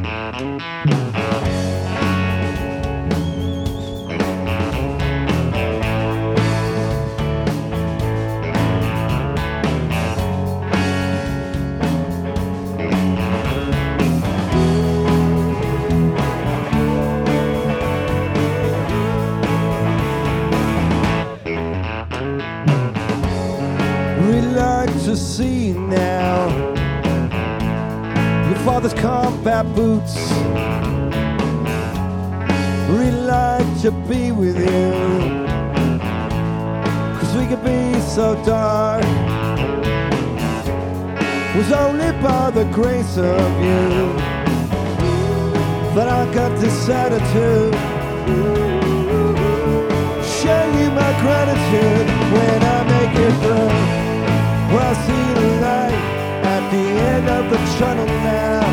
We like to see now your father's combat boots. We like to be with you, 'cause we could be so dark. It was only by the grace of you that I got this attitude. Show you my gratitude when I make it through. Well, I see the light at the end of the tunnel now.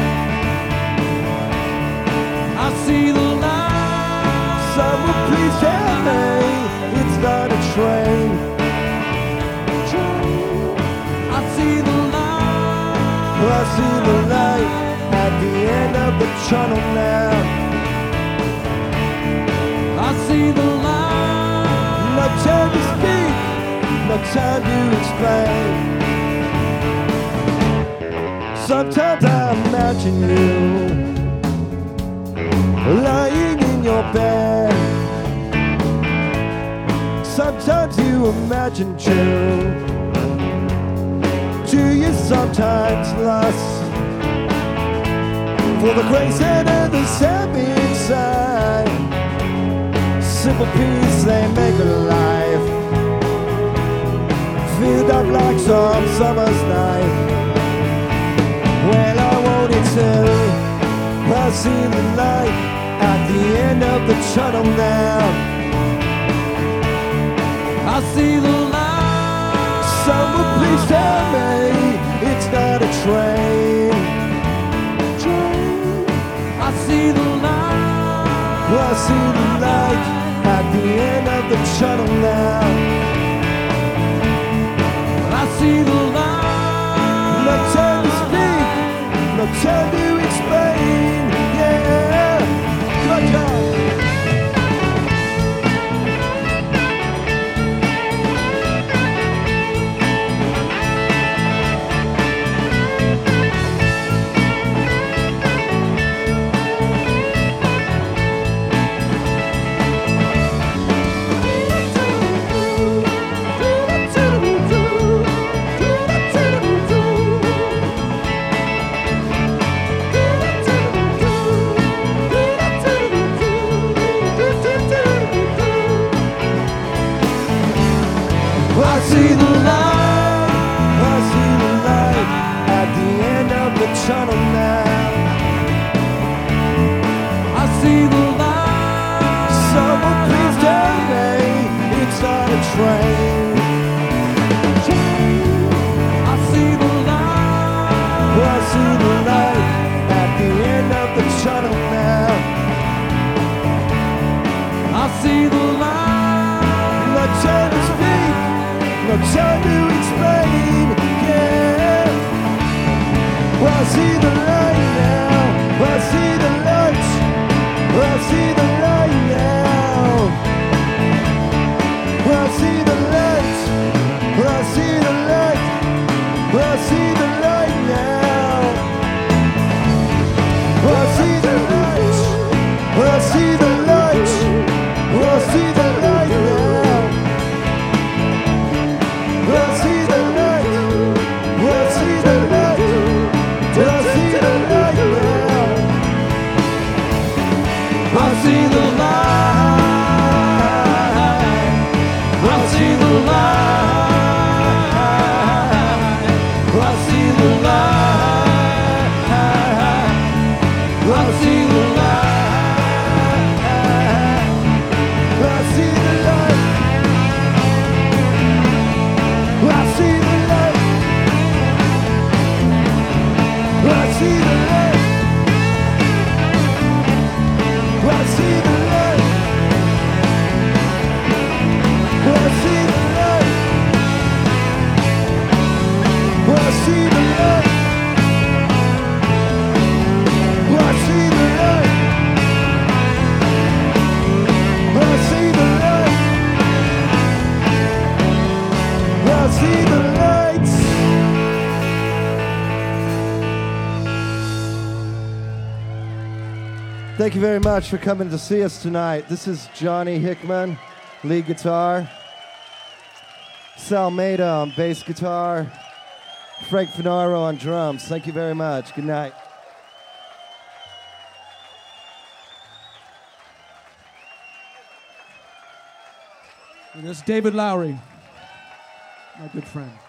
I see the light. Someone please tell me it's not a train. I see the light. Well, I see the light at the end of the tunnel now. I see the light. No time to speak, no time to explain. Sometimes I imagine you lying in your bed. Sometimes you imagine too. Do you sometimes lust for the grace and others have inside? Simple peace they make a life, filled up like some summer's night. Well, I want it to. I see the light at the end of the tunnel now. I see the light. Someone please tell me it's not a train. I see the light. I see the light at the end of the tunnel now. I see the light. No time to speak, no time to explain. Yeah, good job. I see the light. I see the light at the end of the tunnel now. I see the light. Someone please tell me it's not a train. I see the light. I see the light at the end of the tunnel now. I see the light. No time to speak, no time to explain. Yeah, I see the light now. I see the light. I see the light now. I see the light. I see the light. I see the light now. I see the light. I see the light. I see the light now. I see the light. I see the light. I see Thank you very much for coming to see us tonight. This is Johnny Hickman, lead guitar. Sal Maida on bass guitar. Frank Finaro on drums. Thank you very much. Good night. And there's David Lowry, my good friend.